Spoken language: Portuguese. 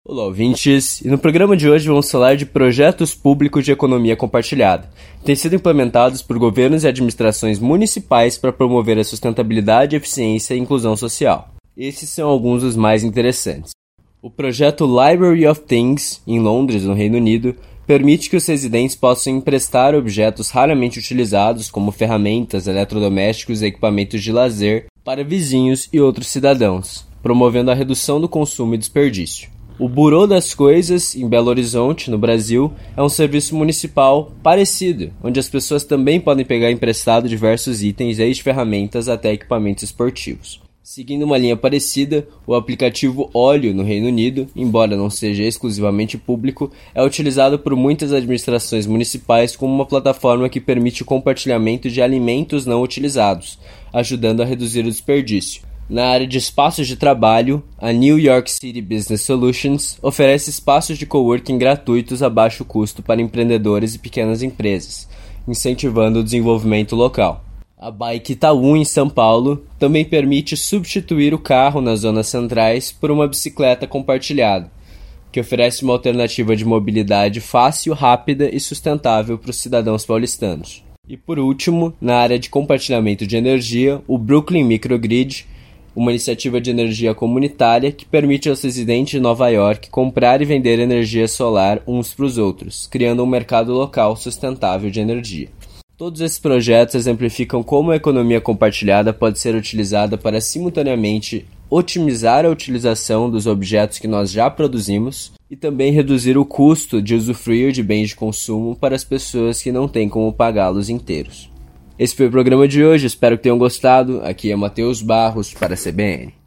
Olá, ouvintes! E no programa de hoje vamos falar de projetos públicos de economia compartilhada, que têm sido implementados por governos e administrações municipais para promover a sustentabilidade, eficiência e inclusão social. Esses são alguns dos mais interessantes. O projeto Library of Things, em Londres, no Reino Unido, permite que os residentes possam emprestar objetos raramente utilizados, como ferramentas, eletrodomésticos e equipamentos de lazer, para vizinhos e outros cidadãos, promovendo a redução do consumo e desperdício. O Bureau das Coisas, em Belo Horizonte, no Brasil, é um serviço municipal parecido, onde as pessoas também podem pegar emprestado diversos itens, desde ferramentas até equipamentos esportivos. Seguindo uma linha parecida, o aplicativo Olio, no Reino Unido, embora não seja exclusivamente público, é utilizado por muitas administrações municipais como uma plataforma que permite o compartilhamento de alimentos não utilizados, ajudando a reduzir o desperdício. Na área de espaços de trabalho, a New York City Business Solutions oferece espaços de coworking gratuitos a baixo custo para empreendedores e pequenas empresas, incentivando o desenvolvimento local. A Bike Itaú, em São Paulo, também permite substituir o carro nas zonas centrais por uma bicicleta compartilhada, que oferece uma alternativa de mobilidade fácil, rápida e sustentável para os cidadãos paulistanos. E por último, na área de compartilhamento de energia, o Brooklyn Microgrid, uma iniciativa de energia comunitária que permite aos residentes de Nova York comprar e vender energia solar uns para os outros, criando um mercado local sustentável de energia. Todos esses projetos exemplificam como a economia compartilhada pode ser utilizada para simultaneamente otimizar a utilização dos objetos que nós já produzimos e também reduzir o custo de usufruir de bens de consumo para as pessoas que não têm como pagá-los inteiros. Esse foi o programa de hoje, espero que tenham gostado. Aqui é Matheus Barros para a CBN.